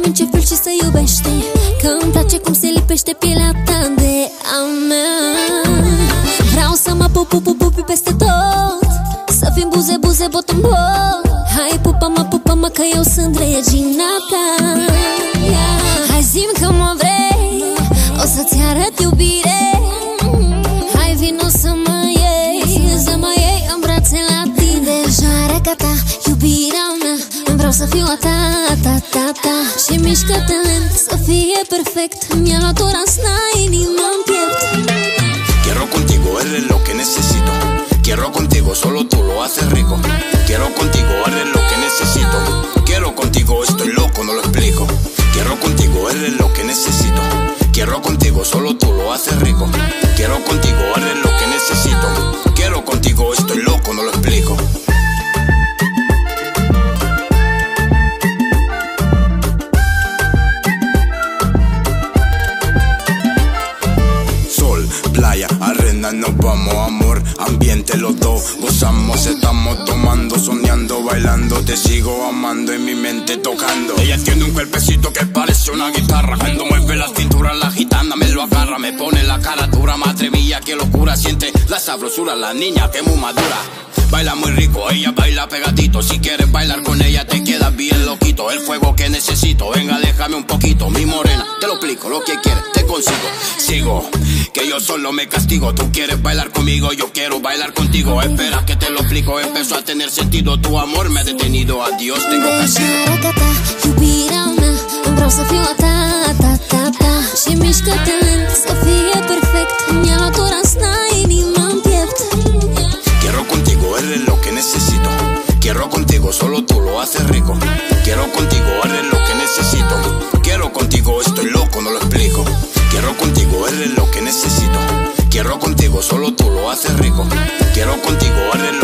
mult ce fel și să iubește, că îmi place cum se lipește pielea ta de a mea. Vreau să mă pupi peste tot, să fim buze, bot în bot. Hai pupă-mă că eu sunt regina ta. Hai zi-mi că mă vrei, o să-ți arăt iubire. Hai vino să mă iei în brațe la tine. Jareca ta, iubirea mea, vreau să fiu a ta. Și mișcă-te lent, să fie perfect. Mi-a luat o rasna, inima-n piept. Quiero contigo, eres lo que necesito. Quiero contigo, solo tú lo haces rico. Quiero contigo, eres lo que necesito. Quiero contigo, estoy loco, no lo explico. Quiero contigo, eres lo que necesito. Quiero contigo, solo tú lo haces rico. Quiero contigo, eres lo que necesito. Quiero contigo, estoy loco, no lo explico. Playa, arena, nos vamos, amor, ambiente los dos. Gozamos, estamos tomando, soñando, bailando. Te sigo amando, en mi mente tocando. Ella tiene un cuerpecito que parece una guitarra. Cuando mueve la cintura, la gitana me lo agarra. Me pone la cara dura, más atrevida, que locura. Siente la sabrosura, la niña que es muy madura. Baila muy rico, ella baila pegadito. Si quieres bailar con ella te quedas bien loquito. El fuego que necesito, venga déjame un poquito. Mi morena, te lo explico, lo que quieres te consigo. Sigo, que yo solo me castigo. Tú quieres bailar conmigo, yo quiero bailar contigo. Espera que te lo explico, empezó a tener sentido. Tu amor me ha detenido, adiós, tengo castigo. Jareca ta, iubirea mea, vreau să fiu a ta. Și mișcă-te lent, să fie perfect. Mi-a luat o rasna, inima-n piept. Quiero contigo, eres lo que necesito. Quiero contigo, solo tú lo haces rico. Quiero contigo, eres lo que necesito. Quiero contigo, estoy loco, no lo explico. Quiero contigo, eres lo que necesito. Quiero contigo, solo tú lo haces rico. Quiero contigo, eres lo